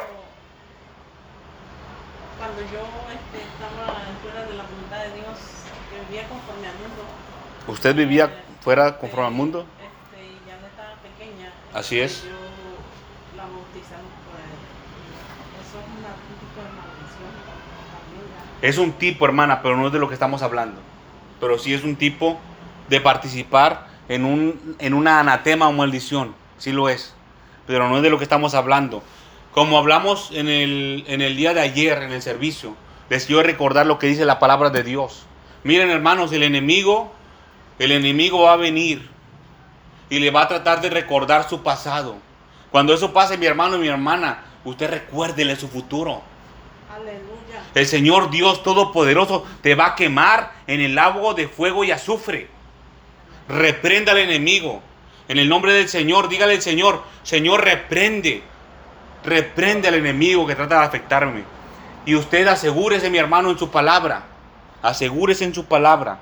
cuando yo este, estaba fuera de la voluntad de Dios, que vivía conforme al mundo. ¿Usted vivía fuera conforme al mundo? Este, y ya no estaba pequeña. Así es. Yo la bautizaron por él. Eso es una, un tipo de maldición también. ¿Ya? Es un tipo, hermana, pero no es de lo que estamos hablando. Pero sí es un tipo de participar en un en una anatema o maldición. Sí lo es. Pero no es de lo que estamos hablando. Como hablamos en el, en el día de ayer, en el servicio, les quiero recordar lo que dice la palabra de Dios. Miren, hermanos, el enemigo, el enemigo va a venir y le va a tratar de recordar su pasado. Cuando eso pase, mi hermano y mi hermana, usted recuérdele su futuro. Aleluya. El Señor Dios Todopoderoso te va a quemar en el lago de fuego y azufre. Reprenda al enemigo. En el nombre del Señor, dígale al Señor, Señor, reprende. Reprende al enemigo que trata de afectarme. Y usted asegúrese, mi hermano, en su palabra. Asegúrese en su palabra.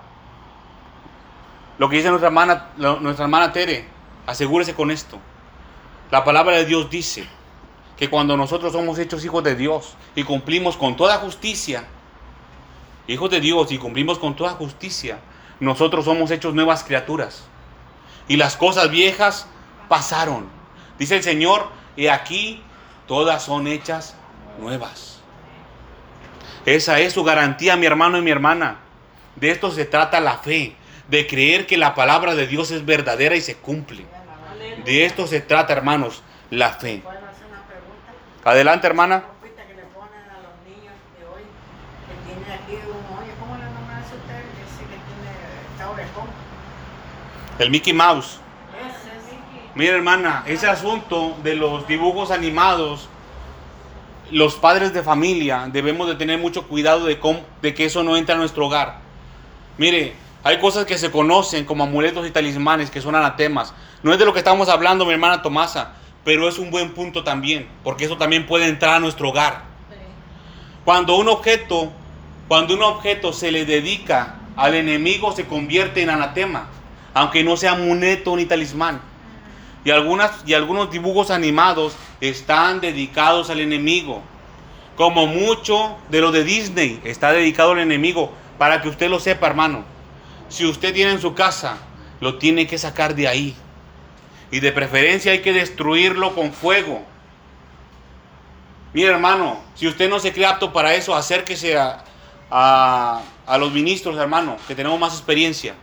Lo que dice nuestra hermana, nuestra hermana Tere, asegúrese con esto. La palabra de Dios dice que cuando nosotros somos hechos hijos de Dios y cumplimos con toda justicia, hijos de Dios y cumplimos con toda justicia, nosotros somos hechos nuevas criaturas. Y las cosas viejas pasaron. Dice el Señor, y aquí todas son hechas nuevas. Esa es su garantía, mi hermano y mi hermana. De esto se trata la fe, de creer que la palabra de Dios es verdadera y se cumple. De esto se trata, hermanos, la fe. ¿Puedo hacer una pregunta? Adelante, hermana. La ropita que le ponen a los niños de hoy, que tiene aquí un hoyo, ¿cómo le nombran a usted? Ese que tiene, está orejón. El Mickey Mouse. Ese es. Mira, hermana, ese asunto de los dibujos animados, los padres de familia debemos de tener mucho cuidado de, cómo, de que eso no entre a nuestro hogar. Mire, hay cosas que se conocen como amuletos y talismanes que son anatemas. No es de lo que estamos hablando, mi hermana Tomasa, pero es un buen punto también, porque eso también puede entrar a nuestro hogar. Cuando un objeto, cuando un objeto se le dedica al enemigo, se convierte en anatema, aunque no sea amuleto ni talismán. Y, algunas, y algunos dibujos animados están dedicados al enemigo. Como mucho de lo de Disney está dedicado al enemigo. Para que usted lo sepa, hermano. Si usted tiene en su casa, lo tiene que sacar de ahí. Y de preferencia hay que destruirlo con fuego. Mire, hermano, si usted no se cree apto para eso, acérquese a, a, a los ministros, hermano, que tenemos más experiencia,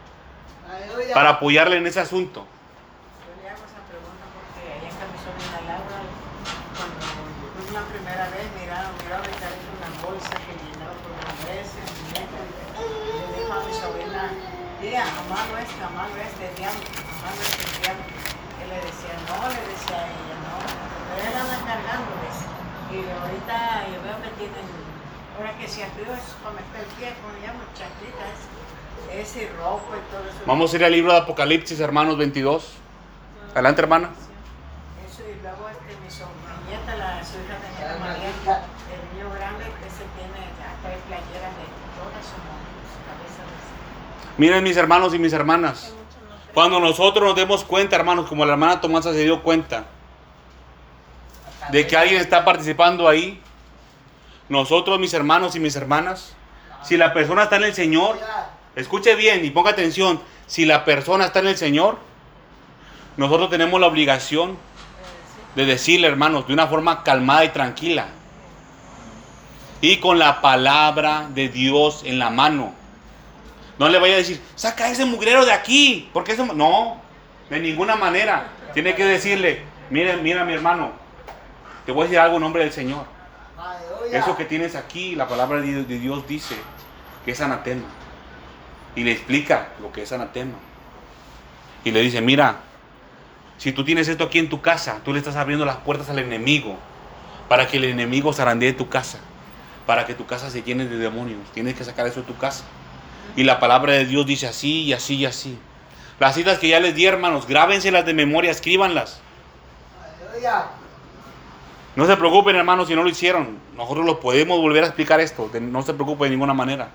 para apoyarle en ese asunto. Yo le hago esa pregunta porque allá está mi sobrina Laura, cuando fue la primera vez, miraron, miraron que había una bolsa que llenaba por los meses, y le dijo a mi sobrina, tía, amado este, amado este diablo, amado este diablo. Él le decía, no, le decía a ella, no, pero él anda cargando, dice. Y ahorita yo veo que tienen, ahora que se abrió es para meter el pie, como le llaman, chanclitas, ese y ropa y todo eso. Vamos a ir al libro de Apocalipsis, hermanos, veintidós. Adelante, hermana. Eso, y luego este, mi, so, mi nieta, la, su hija de nieta María, el niño grande, que se tiene, acá hay playeras de todas su, su cabeza. De... Miren, mis hermanos y mis hermanas, cuando nosotros nos demos cuenta, hermanos, como la hermana Tomasa se dio cuenta de que alguien está participando ahí, nosotros, mis hermanos y mis hermanas, si la persona está en el Señor, escuche bien y ponga atención, si la persona está en el Señor, nosotros tenemos la obligación de decirle, hermanos, de una forma calmada y tranquila, y con la palabra de Dios en la mano. No le vaya a decir, saca ese mugrero de aquí, porque eso no, de ninguna manera. Tiene que decirle, mira, mira mi hermano, te voy a decir algo en nombre del Señor. Eso que tienes aquí, la palabra de Dios dice que es anatema. Y le explica lo que es anatema. Y le dice, mira, si tú tienes esto aquí en tu casa, tú le estás abriendo las puertas al enemigo para que el enemigo zarandee tu casa, para que tu casa se llene de demonios. Tienes que sacar eso de tu casa. Y la palabra de Dios dice así y así y así. Las citas que ya les di, hermanos, grábenselas de memoria, escríbanlas. No se preocupen, hermanos, si no lo hicieron. Nosotros lo podemos volver a explicar esto. No se preocupen de ninguna manera.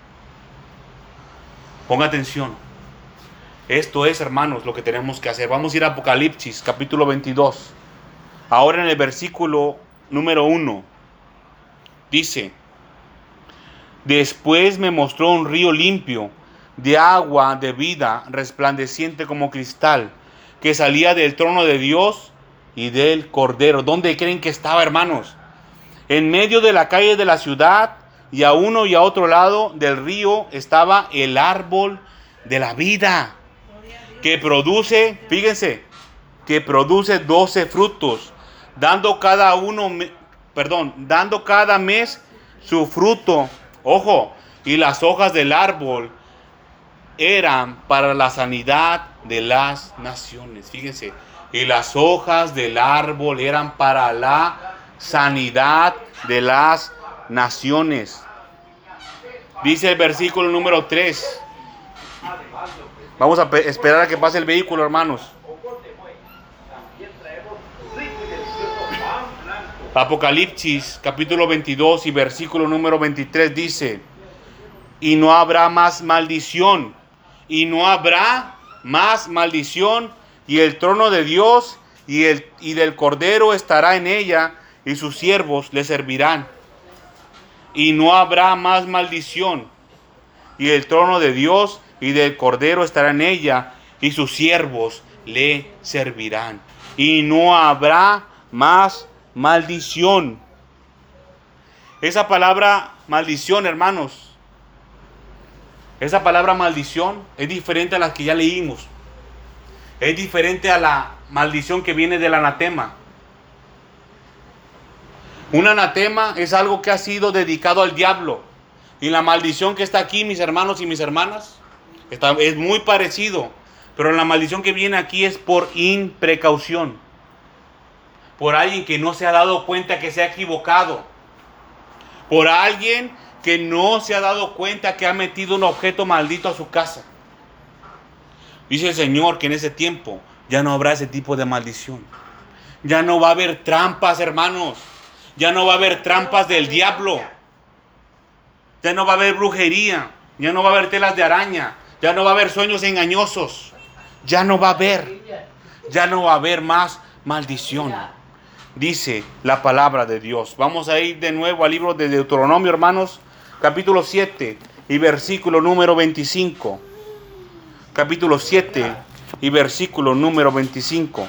Ponga atención. Esto es, hermanos, lo que tenemos que hacer. Vamos a ir a Apocalipsis, capítulo veintidós. Ahora en el versículo número uno. Dice: después me mostró un río limpio, de agua de vida, resplandeciente como cristal, que salía del trono de Dios y del Cordero. ¿Dónde creen que estaba, hermanos? En medio de la calle de la ciudad, y a uno y a otro lado del río estaba el árbol de la vida, que produce, fíjense, que produce doce frutos, dando cada uno, perdón, dando cada mes su fruto. Ojo, y las hojas del árbol eran para la sanidad de las naciones. Fíjense, y las hojas del árbol eran para la sanidad de las naciones. Dice el versículo número tres. Vamos a esperar a que pase el vehículo, hermanos. Apocalipsis capítulo veintidós y versículo número veintitrés dice: y no habrá más maldición, y no habrá más maldición, y el trono de Dios y, el, y del Cordero estará en ella, y sus siervos le servirán. Y no habrá más maldición, y el trono de Dios y del Cordero estará en ella, y sus siervos le servirán. Y no habrá más maldición. Esa palabra maldición, hermanos, esa palabra maldición es diferente a las que ya leímos. Es diferente a la maldición que viene del anatema. Un anatema es algo que ha sido dedicado al diablo. Y la maldición que está aquí, mis hermanos y mis hermanas, está, es muy parecido. Pero la maldición que viene aquí es por imprecaución. Por alguien que no se ha dado cuenta que se ha equivocado. Por alguien que no se ha dado cuenta que ha metido un objeto maldito a su casa. Dice el Señor que en ese tiempo ya no habrá ese tipo de maldición. Ya no va a haber trampas, hermanos. Ya no va a haber trampas del diablo. Ya no va a haber brujería. Ya no va a haber telas de araña. Ya no va a haber sueños engañosos. Ya no va a haber. Ya no va a haber más maldición. Dice la palabra de Dios. Vamos a ir de nuevo al libro de Deuteronomio, hermanos. Capítulo siete y versículo número veinticinco. Capítulo siete y versículo número veinticinco.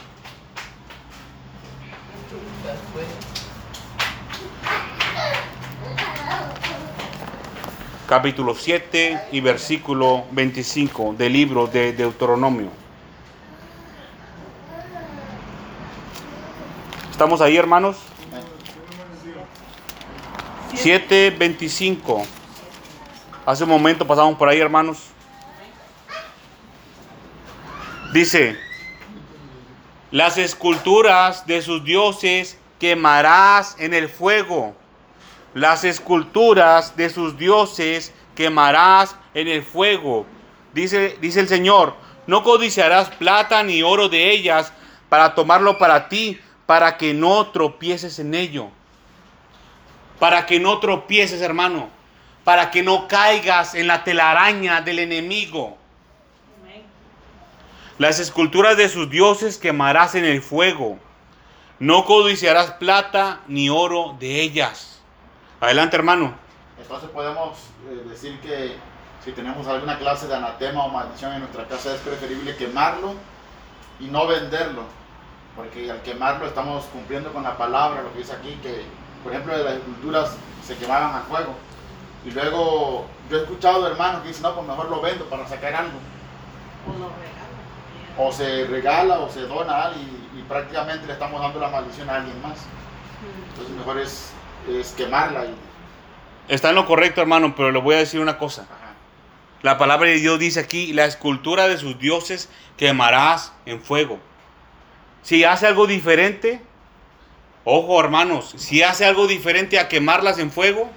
Capítulo siete y versículo veinticinco del libro de Deuteronomio. ¿Estamos ahí, hermanos? siete veinticinco. Hace un momento pasamos por ahí, hermanos. Dice: las esculturas de sus dioses quemarás en el fuego. Las esculturas de sus dioses quemarás en el fuego. Dice, dice el Señor, no codiciarás plata ni oro de ellas para tomarlo para ti, para que no tropieces en ello. Para que no tropieces, hermano. Para que no caigas en la telaraña del enemigo. Las esculturas de sus dioses quemarás en el fuego. No codiciarás plata ni oro de ellas. Adelante, hermano. Entonces podemos eh, decir que si tenemos alguna clase de anatema o maldición en nuestra casa, es preferible quemarlo y no venderlo. Porque al quemarlo estamos cumpliendo con la palabra, lo que dice aquí, que por ejemplo las esculturas se quemaban al fuego. Y luego yo he escuchado hermanos que dicen, no, pues mejor lo vendo para sacar algo. O lo regala. O se regala o se dona a alguien y, y prácticamente le estamos dando la maldición a alguien más. Entonces mejor es, es quemarla. Y... Está en lo correcto, hermano, pero le voy a decir una cosa. Ajá. La palabra de Dios dice aquí, la escultura de sus dioses quemarás en fuego. Si hace algo diferente, ojo hermanos, si hace algo diferente a quemarlas en fuego,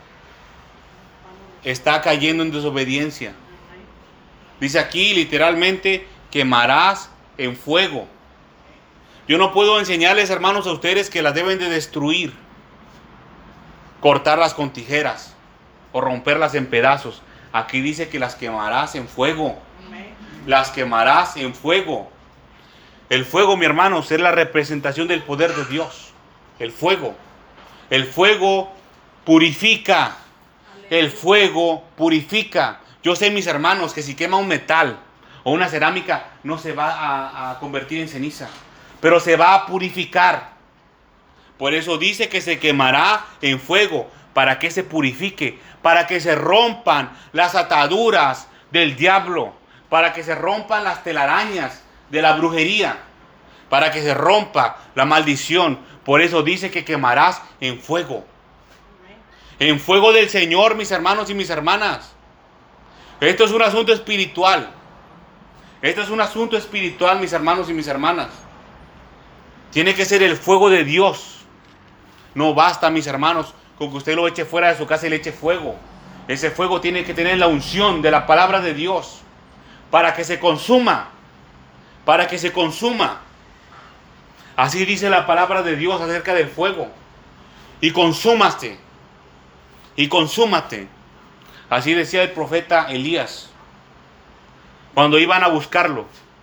está cayendo en desobediencia. Dice aquí literalmente, quemarás en fuego. Yo no puedo enseñarles, hermanos, a ustedes que las deben de destruir, cortarlas con tijeras o romperlas en pedazos. Aquí dice que las quemarás en fuego. Las quemarás en fuego. El fuego, mi hermano, es la representación del poder de Dios. El fuego. El fuego purifica. El fuego purifica. Yo sé, mis hermanos, que si quema un metal o una cerámica, no se va a, a convertir en ceniza, pero se va a purificar. Por eso dice que se quemará en fuego. ¿Para que se purifique? Para que se rompan las ataduras del diablo. Para que se rompan las telarañas de la brujería. Para que se rompa la maldición. Por eso dice que quemarás en fuego. En fuego del Señor, mis hermanos y mis hermanas. Esto es un asunto espiritual. Esto es un asunto espiritual, mis hermanos y mis hermanas. Tiene que ser el fuego de Dios. No basta, mis hermanos, con que usted lo eche fuera de su casa y le eche fuego. Ese fuego tiene que tener la unción de la palabra de Dios para que se consuma. Para que se consuma. Así dice la palabra de Dios acerca del fuego. Y consúmate. Y consúmate. Así decía el profeta Elías. Cuando iban a buscarlo.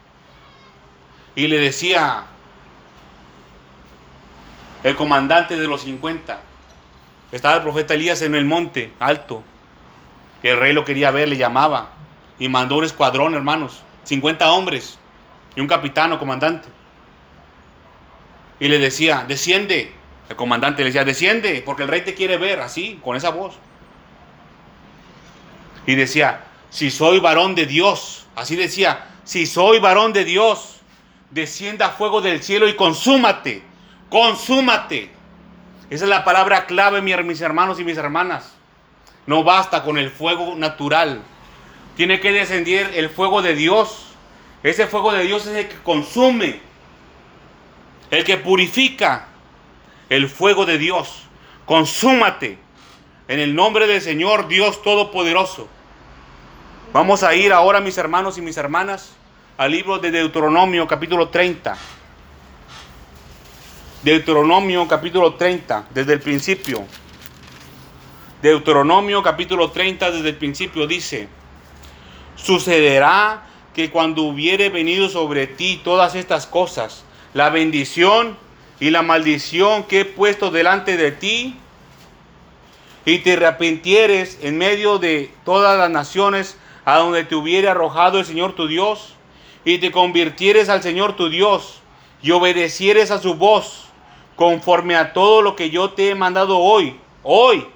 Y le decía el comandante de los cincuenta. Estaba el profeta Elías en el monte alto. Que el rey lo quería ver, le llamaba. Y mandó un escuadrón, hermanos. cincuenta hombres. Y un capitán o comandante. Y le decía, desciende. El comandante le decía, desciende, porque el rey te quiere ver, así, con esa voz. Y decía, si soy varón de Dios, así decía, si soy varón de Dios, descienda fuego del cielo y consúmate, consúmate. Esa es la palabra clave, mis hermanos y mis hermanas. No basta con el fuego natural. Tiene que descender el fuego de Dios. Ese fuego de Dios es el que consume, el que purifica. El fuego de Dios. Consúmate. En el nombre del Señor Dios Todopoderoso. Vamos a ir ahora, mis hermanos y mis hermanas, al libro de Deuteronomio capítulo treinta. Deuteronomio capítulo treinta, desde el principio. Deuteronomio capítulo treinta, desde el principio dice: sucederá que cuando hubiere venido sobre ti todas estas cosas, la bendición y la maldición que he puesto delante de ti, y te arrepintieres en medio de todas las naciones a donde te hubiere arrojado el Señor tu Dios, y te convirtieres al Señor tu Dios, y obedecieres a su voz, conforme a todo lo que yo te he mandado hoy, hoy,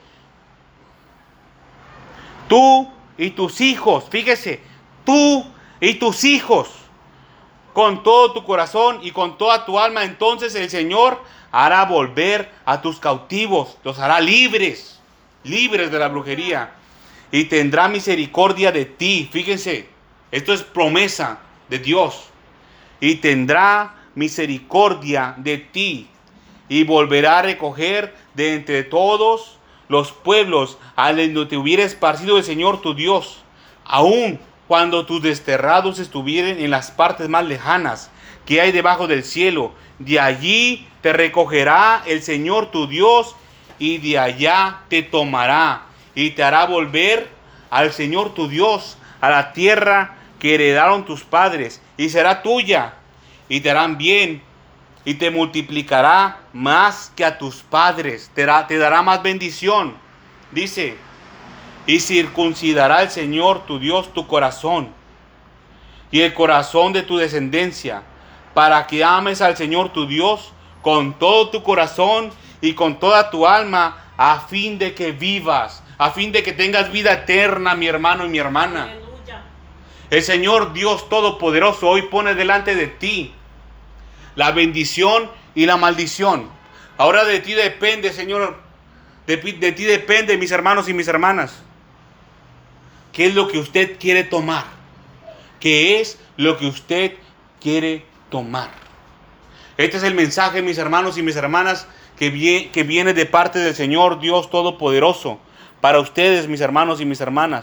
tú y tus hijos, fíjese, tú y tus hijos, con todo tu corazón y con toda tu alma, entonces el Señor hará volver a tus cautivos, los hará libres, libres de la brujería, y tendrá misericordia de ti. Fíjense, esto es promesa de Dios. Y tendrá misericordia de ti, y volverá a recoger de entre todos los pueblos a donde te hubiera esparcido el Señor tu Dios, aun cuando tus desterrados estuvieren en las partes más lejanas que hay debajo del cielo. De allí te recogerá el Señor tu Dios, y de allá te tomará y te hará volver al Señor tu Dios, a la tierra que heredaron tus padres, y será tuya, y te harán bien, y te multiplicará más que a tus padres, te dará, te dará más bendición. Dice, y circuncidará el Señor tu Dios tu corazón y el corazón de tu descendencia, para que ames al Señor tu Dios con todo tu corazón y con toda tu alma, a fin de que vivas, a fin de que tengas vida eterna, mi hermano y mi hermana. Aleluya. El Señor Dios Todopoderoso hoy pone delante de ti la bendición y la maldición. Ahora de ti depende, Señor, de, de ti depende, mis hermanos y mis hermanas, qué es lo que usted quiere tomar, qué es lo que usted quiere tomar. Este es el mensaje, mis hermanos y mis hermanas, que, vie, que viene de parte del Señor Dios Todopoderoso para ustedes, mis hermanos y mis hermanas.